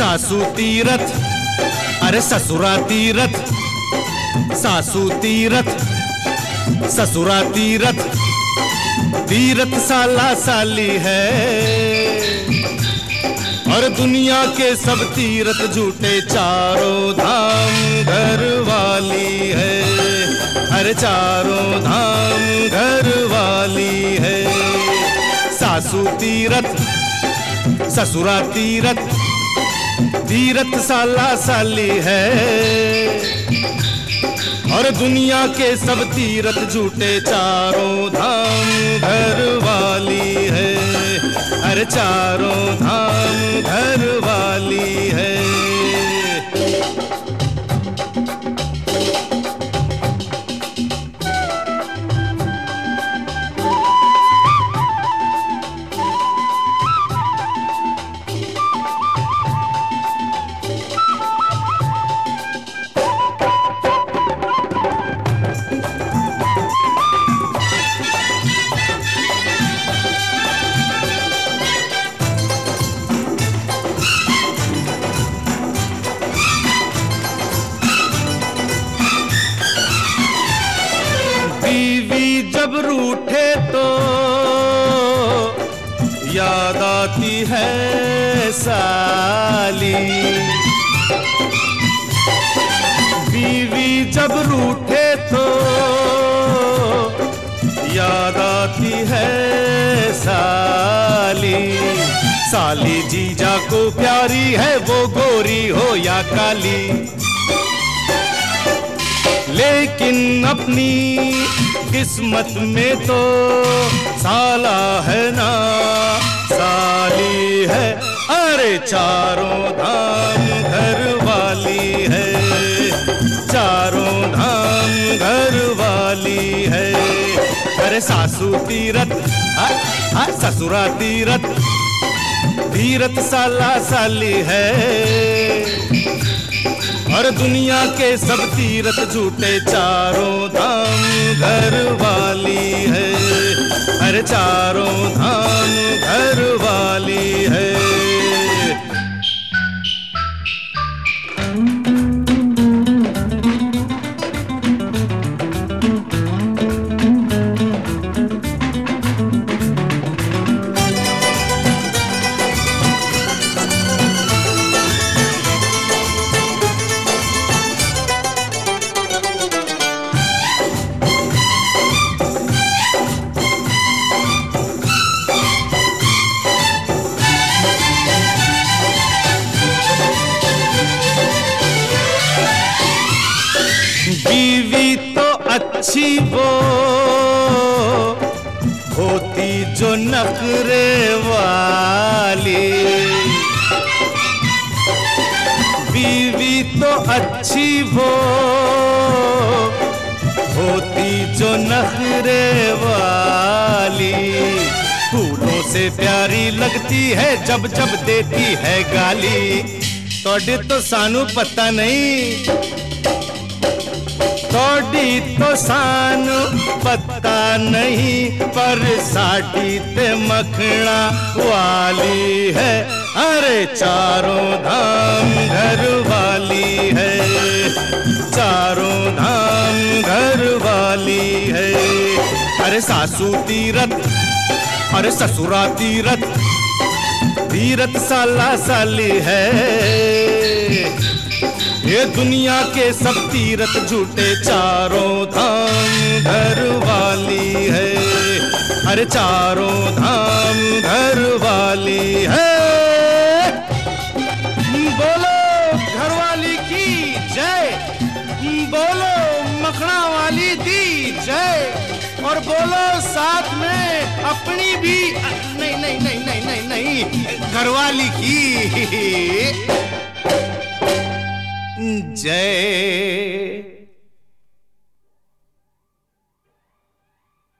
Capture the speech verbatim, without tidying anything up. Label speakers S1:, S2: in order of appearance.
S1: सासू तीरथ, अरे ससुरा तीरथ, सासू तीरथ ससुरा तीरथ, तीरथ साला साली है। और दुनिया के सब तीरथ झूठे, चारों धाम घर वाली है। अरे चारों धाम घर वाली है। सासू तीरथ, ससुरा तीरथ, तीरथ साला साली है। और दुनिया के सब तीरथ झूठे, चारों धाम घर वाली है। अरे चारों धाम घर वाली है। बीवी जब रूठे तो याद आती है साली। बीवी जब रूठे तो याद आती है साली। साली जीजा को प्यारी है, वो गोरी हो या काली। लेकिन अपनी किस्मत में तो साला है ना साली है। अरे चारों धाम घर वाली है। चारों धाम घर वाली है। अरे सासू तीरथ, ससुरा तीरथ, तीरथ साला साली है। और दुनिया के सब तीरथ झूठे, चारों धाम घर वाली है। अरे चारों धाम घर वाली है। बीवी तो अच्छी वो होती जो नखरे वाली। बीवी तो अच्छी वो होती जो नखरे वाली। फूलों से प्यारी लगती है, जब जब देती है गाली। तोड़े तो सानू पता नहीं, तोड़ी तो सानू पता नहीं, पर साड़ी ते मखना वाली है। अरे चारों धाम घर वाली है। चारों धाम घर वाली है। अरे सासू तीरथ, अरे ससुरा तीरथ, तीरथ साला साली है। ये दुनिया के सब तीरथ झूठे, चारों धाम घर वाली है। अरे चारों धाम घर वाली है। बोलो घरवाली की जय, बोलो मखना वाली दी जय। और बोलो साथ में अपनी भी, नहीं नहीं नहीं नहीं नहीं नहीं घरवाली की जय।